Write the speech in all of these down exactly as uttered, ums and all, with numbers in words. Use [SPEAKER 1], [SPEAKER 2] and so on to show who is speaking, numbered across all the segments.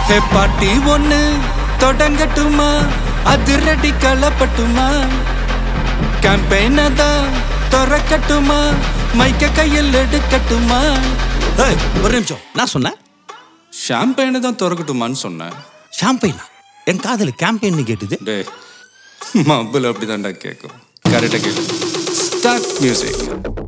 [SPEAKER 1] ஹே பாட்டி ஒன்னு தொடங்கட்டுமா அதிரடி களப்பட்டுமா கேம்பெயின தான் திறக்கட்டுமா மைக்க கையில் எடுக்கட்டுமா
[SPEAKER 2] ஒரு நிமிஷம் நான் சொன்னேன்
[SPEAKER 1] ஷாம்பெயினை தான் திறக்கட்டுமான்னு சொன்னேன்.
[SPEAKER 2] ஷாம்பெயினா என் காதல் கேம்பெயின் கேட்டுது.
[SPEAKER 1] டே மப்பிள் அப்படி தான்டா கேட்கும். கரெக்டாக கேட்டு ஸ்டார்ட் மியூசிக்.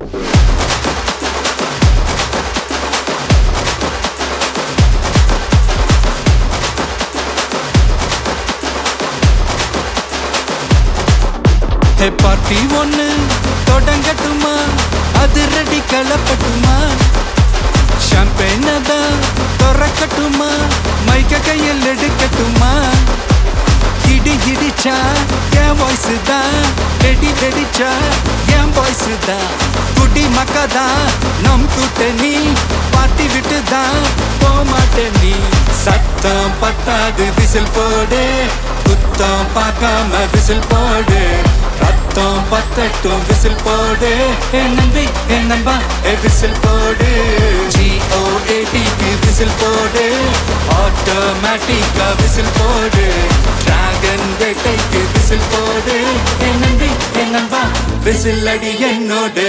[SPEAKER 1] ஹே பார்ட்டி ஒன்னு தொடங்கட்டுமா அதிரடி களப்பட்டுமா ஷாம்பெயின தான் திறக்கட்டுமா மைக்க கையில் எடுக்கட்டுமா இடி இடிச்சா என் வாய்ஸ் தான் வெடி வெடிச்சா என் வாய்ஸ் தான் குடி மக்கா தான் நம் கூட்டணி பாட்டி விட்டு தான் போமாட்டே நீ சத்தம் பத்தாது விசில் போடு குத்தம் பார்க்காம விசில் போடு ரத்தம் பத்தட்டும் விசில் போடு என் நம்பி என் நம்பா ஏ விசில் போடு ஜிஓஏடிக்கு விசில் போடு ஆட்டோமேட்டிக்கா விசில் போடு டிராகன் வேட்டைக்கு விசில் போடு என் நம்பி என் நம்பா விசில் அடி என்னோடு.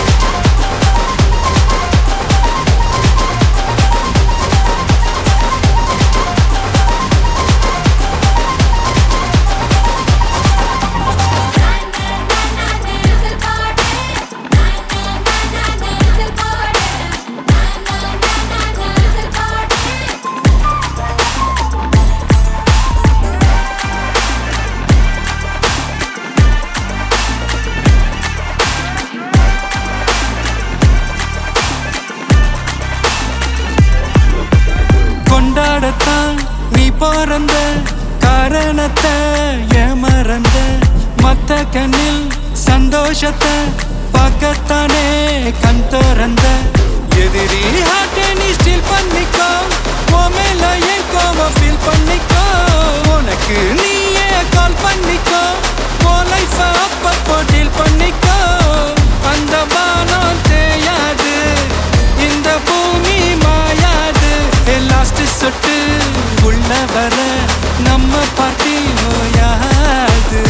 [SPEAKER 1] கொண்டாடத்தான் நீ பிறந்த காரணத்தை ஏமறந்த மத்த கண்ணில் சந்தோஷத்தை பார்க்கத்தானே கண் திறந்த எதிரி ஹார்ட்டை நீ ஸ்டீல் பண்ணிக்கோ உன் மேல என் கோவம் ஃபீல் பண்ணிக்கோ உனக்கு நீயே கால் பண்ணிக்கோ உன் லைஃப அப்பப்போ டீல் பண்ணிக்கோ அந்த வானம் தேயாது இந்த பூமி மாயாது லாஸ்ட் சொட்டு உள்ள வர நம்ம பாட்டி நோயாது.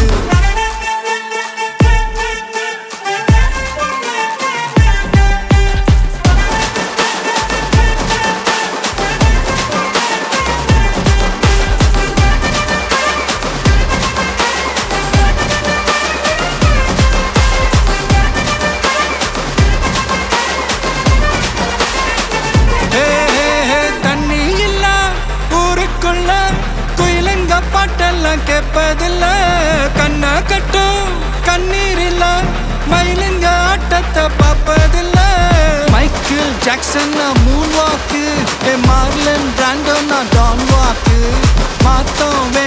[SPEAKER 1] குயிலங்க பாட்டெல்லாம் கேட்பதில்ல கண்ணா கட்டும் கண்ணீர் இல்ல மயிலுங்க ஆட்டத்தை பார்ப்பதில்ல Michael Jackson moonwalk Marlon Brando நான் டான் வாக்கு மாத்தம்